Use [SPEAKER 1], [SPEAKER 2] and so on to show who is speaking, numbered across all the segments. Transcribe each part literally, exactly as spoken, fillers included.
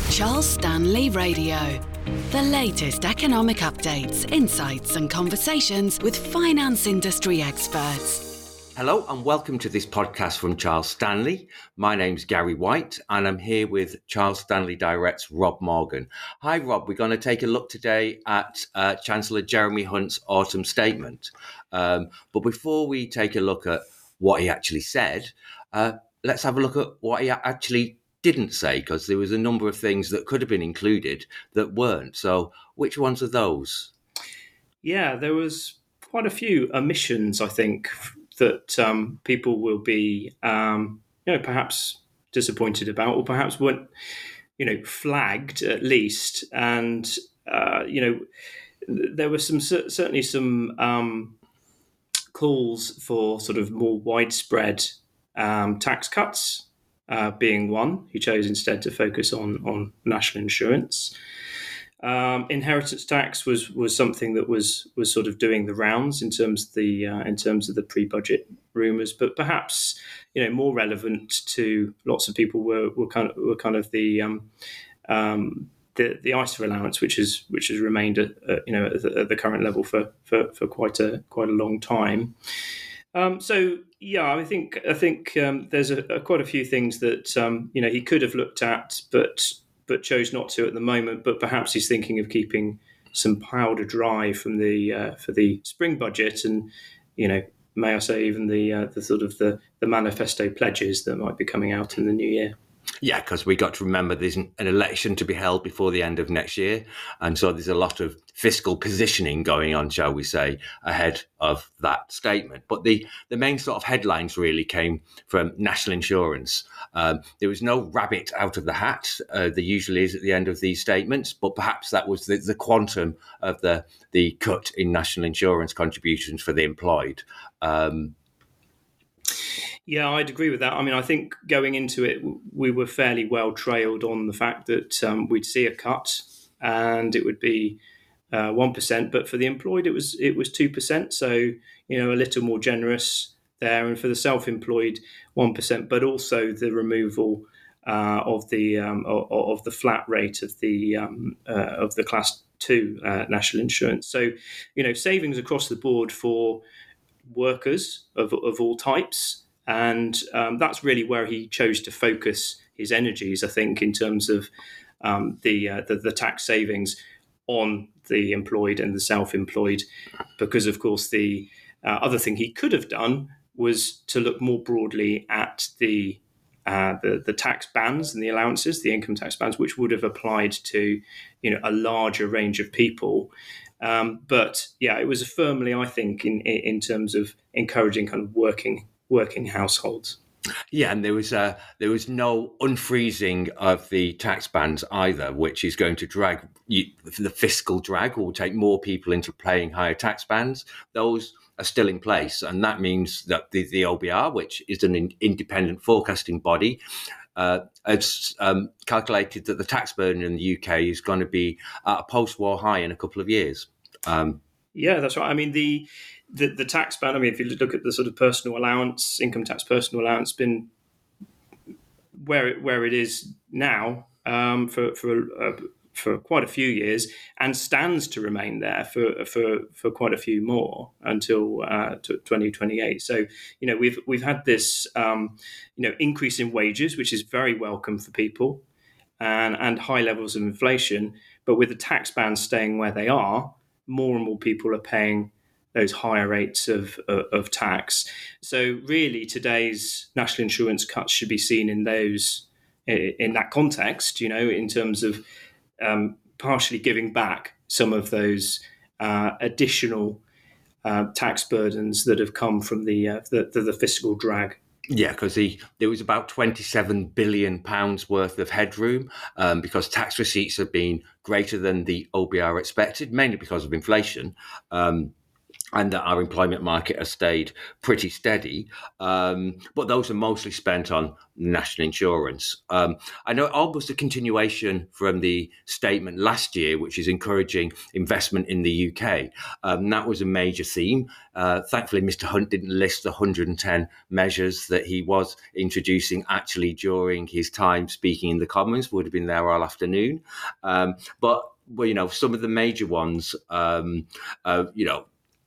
[SPEAKER 1] Charles Stanley Radio. The latest economic updates, insights and conversations with finance industry experts.
[SPEAKER 2] Hello and welcome to this podcast from Charles Stanley. My name's Gary White and I'm here with Charles Stanley Direct's Rob Morgan. Hi Rob, we're going to take a look today at uh, Chancellor Jeremy Hunt's autumn statement. Um, but before we take a look at what he actually said, uh, let's have a look at what he actually didn't say, because there was a number of things that could have been included that weren't. So which ones are those?
[SPEAKER 3] Yeah, there was quite a few omissions, I think, that um, people will be, um, you know, perhaps disappointed about, or perhaps weren't, you know, flagged at least. And, uh, you know, there were some certainly some um, calls for sort of more widespread um, tax cuts. Uh, being one, he chose instead to focus on on national insurance. Um, inheritance tax was was something that was was sort of doing the rounds in terms of the uh, in terms of the pre-budget rumours, but perhaps you know more relevant to lots of people were were kind of were kind of the um, um, the the I S A allowance, which is which has remained at, uh, you know at the, at the current level for, for for quite a quite a long time. Um, so. Yeah, I think I think um, there's a, a, quite a few things that um, you know he could have looked at, but but chose not to at the moment. But perhaps he's thinking of keeping some powder dry from the uh, for the spring budget, and you know, may I say even the uh, the sort of the, the manifesto pledges that might be coming out in the new year.
[SPEAKER 2] Yeah, because we got to remember there's an election to be held before the end of next year. And so there's a lot of fiscal positioning going on, shall we say, ahead of that statement. But the, the main sort of headlines really came from national insurance. Um, there was no rabbit out of the hat. Uh, there usually is at the end of these statements, but perhaps that was the, the quantum of the, the cut in national insurance contributions for the employed. Um
[SPEAKER 3] Yeah, I'd agree with that. I mean, I think going into it, we were fairly well trailed on the fact that um, we'd see a cut and it would be uh, one percent. But for the employed, it was it was two percent. So, you know, a little more generous there. And for the self-employed, one percent, but also the removal uh, of the um, of, of the flat rate of the um, uh, of the class two uh, national insurance. So, you know, savings across the board for workers of, of all types. And um, that's really where he chose to focus his energies, I think, in terms of um, the, uh, the the tax savings on the employed and the self-employed, because, of course, the uh, other thing he could have done was to look more broadly at the, uh, the the tax bands and the allowances, the income tax bands, which would have applied to, you know, a larger range of people. Um, but yeah, it was firmly, I think, in in terms of encouraging kind of working. working households.
[SPEAKER 2] Yeah, and there was uh, there was no unfreezing of the tax bands either, which is going to drag you, the fiscal drag will take more people into paying higher tax bands. Those are still in place, and that means that the, the O B R, which is an in, independent forecasting body, uh, has um, calculated that the tax burden in the U K is going to be at a post-war high in a couple of years. Um,
[SPEAKER 3] yeah, that's right. I mean, the The, the tax band, I mean, if you look at the sort of personal allowance, income tax personal allowance, been where it, where it is now um, for for uh, for quite a few years, and stands to remain there for for, for quite a few more until uh, twenty twenty-eight. So, you know, we've we've had this um, you know increase in wages, which is very welcome for people, and and high levels of inflation. But with the tax bands staying where they are, more and more people are paying those higher rates of, of of tax. So really, today's national insurance cuts should be seen in those in that context. You know, in terms of um, partially giving back some of those uh, additional uh, tax burdens that have come from the uh, the, the, the fiscal drag.
[SPEAKER 2] Yeah, because there was about twenty-seven billion pounds worth of headroom um, because tax receipts have been greater than the O B R expected, mainly because of inflation. Um, and that our employment market has stayed pretty steady. Um, but those are mostly spent on national insurance. Um, I know almost a continuation from the statement last year, which is encouraging investment in the U K. Um, that was a major theme. Uh, thankfully, Mister Hunt didn't list the one hundred ten measures that he was introducing actually during his time speaking in the Commons. Would have been there all afternoon. Um, but, well, you know, some of the major ones, um, uh, you know,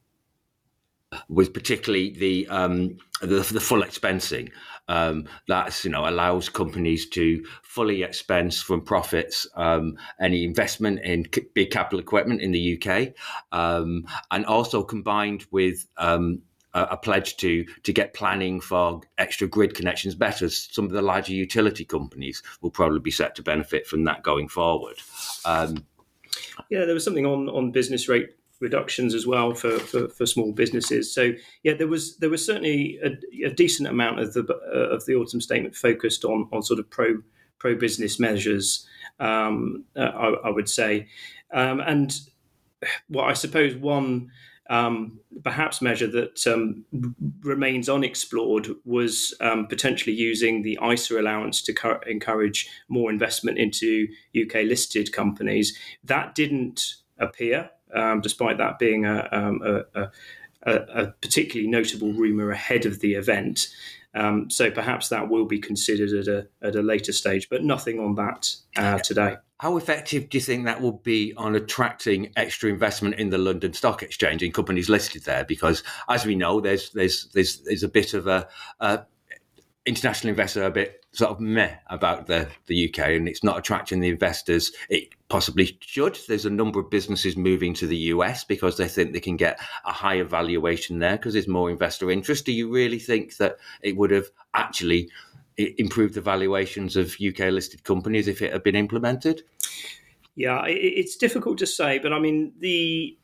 [SPEAKER 2] was particularly the um, the, the full expensing. Um, that's, you know, allows companies to fully expense from profits um, any investment in c- big capital equipment in the U K, um, and also combined with um, a, a pledge to to get planning for extra grid connections better. Some of the larger utility companies will probably be set to benefit from that going forward. Um,
[SPEAKER 3] yeah, there was something on on business rate reductions as well for, for, for small businesses. So yeah, there was there was certainly a, a decent amount of the uh, of the autumn statement focused on on sort of pro pro business measures. Um, uh, I, I would say, um, and well, I suppose one um, perhaps measure that um, remains unexplored was um, potentially using the I S A allowance to co- encourage more investment into U K listed companies. That didn't appear. Um, despite that being a, um, a, a, a particularly notable rumour ahead of the event. Um, so perhaps that will be considered at a, at a later stage, but nothing on that uh, today.
[SPEAKER 2] How effective do you think that will be on attracting extra investment in the London Stock Exchange in companies listed there? Because, as we know, there's there's there's, there's a bit of a... a international investors are a bit sort of meh about the, the U K, and it's not attracting the investors it possibly should. There's a number of businesses moving to the U S because they think they can get a higher valuation there because there's more investor interest. Do you really think that it would have actually improved the valuations of U K listed companies if it had been implemented?
[SPEAKER 3] Yeah, it's difficult to say, but I mean, the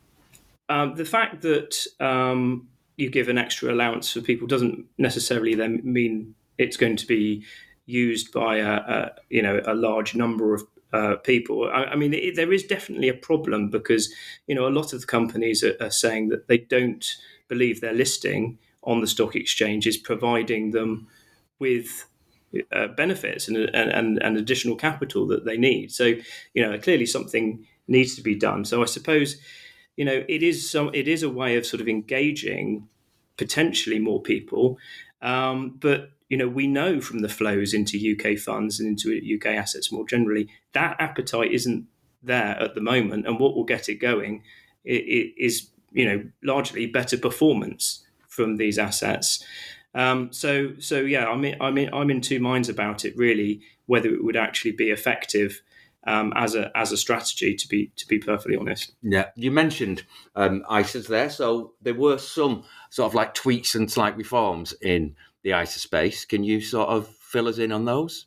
[SPEAKER 3] um, the fact that um, you give an extra allowance for people doesn't necessarily then mean it's going to be used by a, a you know a large number of uh, people. I, I mean, it, there is definitely a problem because you know a lot of the companies are, are saying that they don't believe their listing on the stock exchange is providing them with uh, benefits and, and and additional capital that they need. So you know clearly something needs to be done. So I suppose. You know, it is some. It is a way of sort of engaging potentially more people, um, but you know, we know from the flows into U K funds and into U K assets more generally that appetite isn't there at the moment. And what will get it going it, it is, you know, largely better performance from these assets. Um, so, so yeah, I mean, I mean, I'm in two minds about it really, whether it would actually be effective. Um, as a as a strategy, to be to be perfectly honest.
[SPEAKER 2] Yeah, you mentioned um, I S As there, so there were some sort of like tweaks and slight reforms in the I S A space. Can you sort of fill us in on those?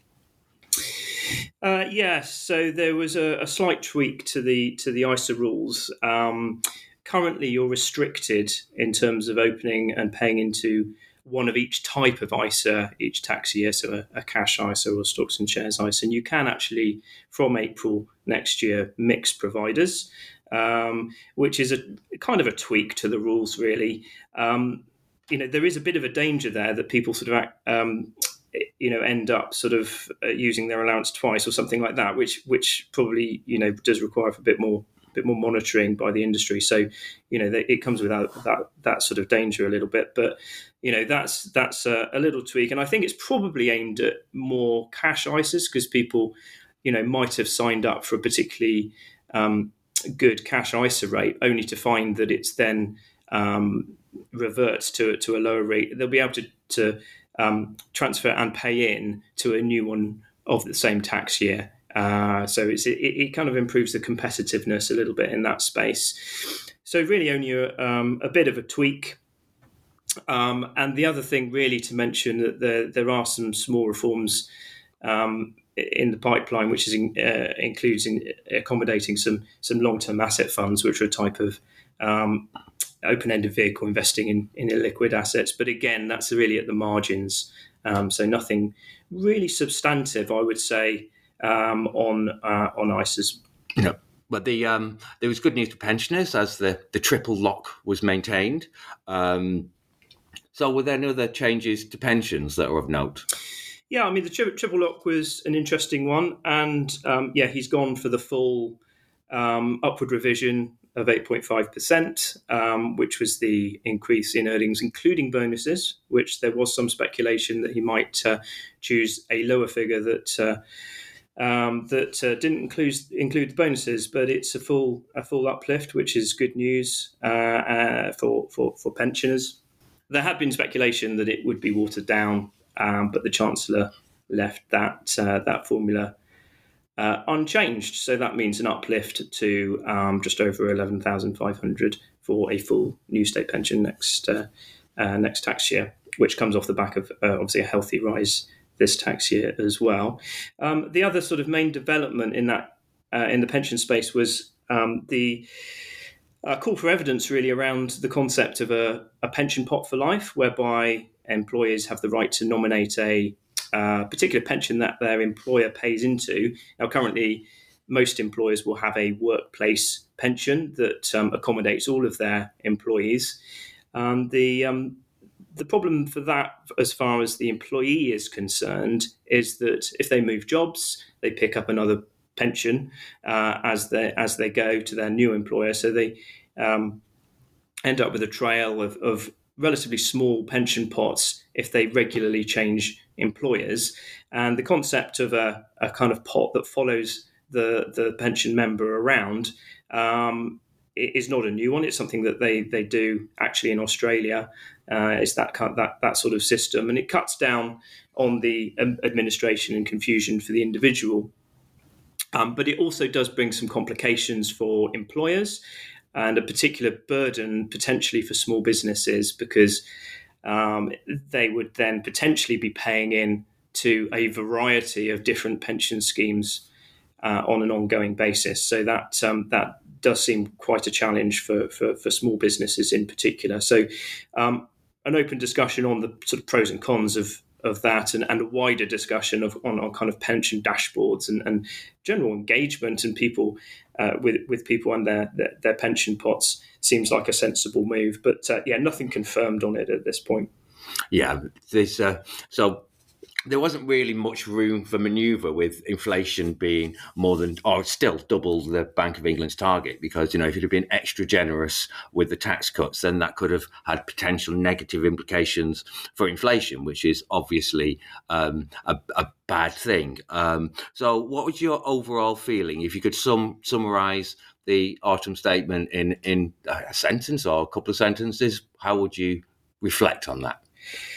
[SPEAKER 3] Uh, yes, so there was a, a slight tweak to the to the I S A rules. Um, currently, you're restricted in terms of opening and paying into one of each type of I S A each tax year, so a, a cash I S A or stocks and shares I S A. And you can actually, from April next year, mix providers, um, which is a kind of a tweak to the rules, really. Um, you know, there is a bit of a danger there that people sort of, um, you know, end up sort of uh, using their allowance twice or something like that, which which probably, you know, does require a bit more bit more monitoring by the industry. So, you know, it comes without that that sort of danger a little bit. But, you know, that's that's a, a little tweak. And I think it's probably aimed at more cash I S As because people, you know, might have signed up for a particularly um, good cash I S A rate only to find that it's then um, reverts to, to a lower rate. They'll be able to, to um, transfer and pay in to a new one of the same tax year. Uh, so it's, it, it kind of improves the competitiveness a little bit in that space. So really only a, um, a bit of a tweak. Um, and the other thing really to mention that there, there are some small reforms um, in the pipeline, which is in, uh, includes in accommodating some some long-term asset funds, which are a type of um, open-ended vehicle investing in, in illiquid assets. But again, that's really at the margins. Um, so nothing really substantive, I would say, Um, on uh, on I S As.
[SPEAKER 2] Yeah. But the um, there was good news for pensioners as the, the triple lock was maintained. Um, so were there any other changes to pensions that are of note?
[SPEAKER 3] Yeah, I mean, the tri- triple lock was an interesting one. And um, yeah, he's gone for the full um, upward revision of eight point five percent, um, which was the increase in earnings, including bonuses, which there was some speculation that he might uh, choose a lower figure that uh, um, that uh, didn't include include the bonuses, but it's a full a full uplift, which is good news uh, uh, for, for for pensioners. There had been speculation that it would be watered down, um, but the Chancellor left that uh, that formula uh, unchanged. So that means an uplift to um, just over eleven thousand five hundred for a full new state pension next uh, uh, next tax year, which comes off the back of uh, obviously a healthy rise this tax year as well. Um, the other sort of main development in that uh, in the pension space was um, the uh, call for evidence really around the concept of a, a pension pot for life, whereby employers have the right to nominate a uh, particular pension that their employer pays into. Now, currently, most employers will have a workplace pension that um, accommodates all of their employees. Um, the um, The problem for that, as far as the employee is concerned, is that if they move jobs, they pick up another pension uh, as they as they go to their new employer. So they um, end up with a trail of, of relatively small pension pots if they regularly change employers. And the concept of a, a kind of pot that follows the the pension member around um, is not a new one. It's something that they they do actually in Australia. Uh, it's that kind that that sort of system, and it cuts down on the um, administration and confusion for the individual. Um, but it also does bring some complications for employers and a particular burden potentially for small businesses, because um, they would then potentially be paying in to a variety of different pension schemes uh, on an ongoing basis. So that um, that does seem quite a challenge for, for, for small businesses in particular. So um, an open discussion on the sort of pros and cons of of that, and, and a wider discussion of on, on kind of pension dashboards and, and general engagement and people uh, with with people and their, their their pension pots seems like a sensible move. But uh, yeah, nothing confirmed on it at this point.
[SPEAKER 2] Yeah, there's uh, so. There wasn't really much room for manoeuvre with inflation being more than, or still double the Bank of England's target, because, you know, if it had been extra generous with the tax cuts, then that could have had potential negative implications for inflation, which is obviously um, a, a bad thing. Um, so what was your overall feeling? If you could sum, summarise the autumn statement in, in a sentence or a couple of sentences, how would you reflect on that?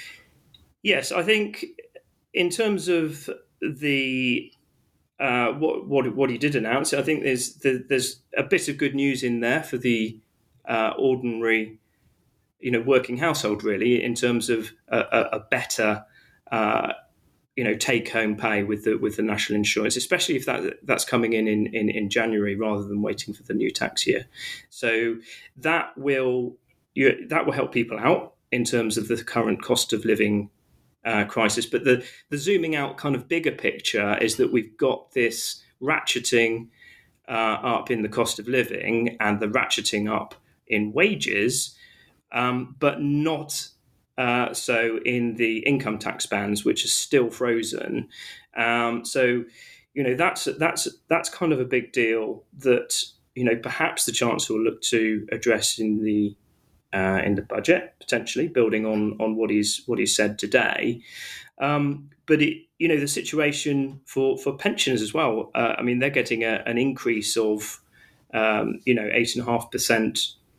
[SPEAKER 3] Yes, I think in terms of the uh, what what what he did announce, I think there's there's a bit of good news in there for the uh, ordinary, you know, working household, really, in terms of a, a better, uh, you know, take home pay with the with the national insurance, especially if that that's coming in in, in in January rather than waiting for the new tax year. So that will you, that will help people out in terms of the current cost of living Uh, crisis. But the, the zooming out kind of bigger picture is that we've got this ratcheting uh, up in the cost of living and the ratcheting up in wages, um, but not uh, so in the income tax bands, which are still frozen. Um, so, you know, that's that's that's kind of a big deal that, you know, perhaps the Chancellor will look to address in the Uh, in the budget, potentially building on on what he's what he said today. Um, but it, you know, the situation for for pensioners as well. Uh, I mean, they're getting a, an increase of um, you know eight and a half percent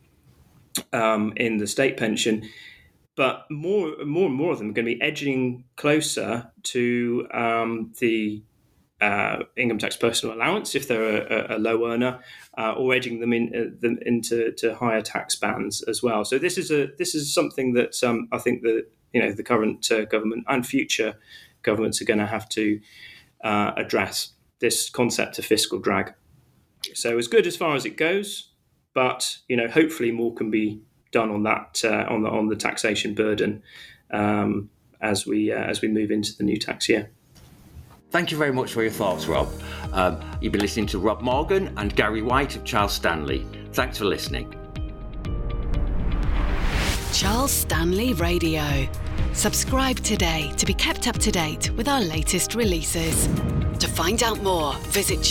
[SPEAKER 3] um, in the state pension, but more more and more of them are going to be edging closer to um, the Uh, income tax personal allowance if they're a, a low earner, uh, or edging them in uh, them into to higher tax bands as well. So this is a this is something that um, I think that you know the current uh, government and future governments are going to have to uh, address this concept of fiscal drag. So as good as far as it goes, but you know hopefully more can be done on that uh, on the on the taxation burden um, as we uh, as we move into the new tax year.
[SPEAKER 2] Thank you very much for your thoughts, Rob. Um, you've been listening to Rob Morgan and Gary White of Charles Stanley. Thanks for listening.
[SPEAKER 1] Charles Stanley Radio. Subscribe today to be kept up to date with our latest releases. To find out more, visit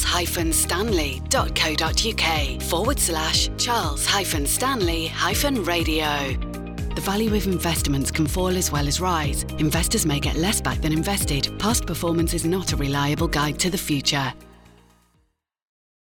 [SPEAKER 1] charles-stanley.co.uk forward slash charles-stanley-radio. The value of investments can fall as well as rise. Investors may get less back than invested. Past performance is not a reliable guide to the future.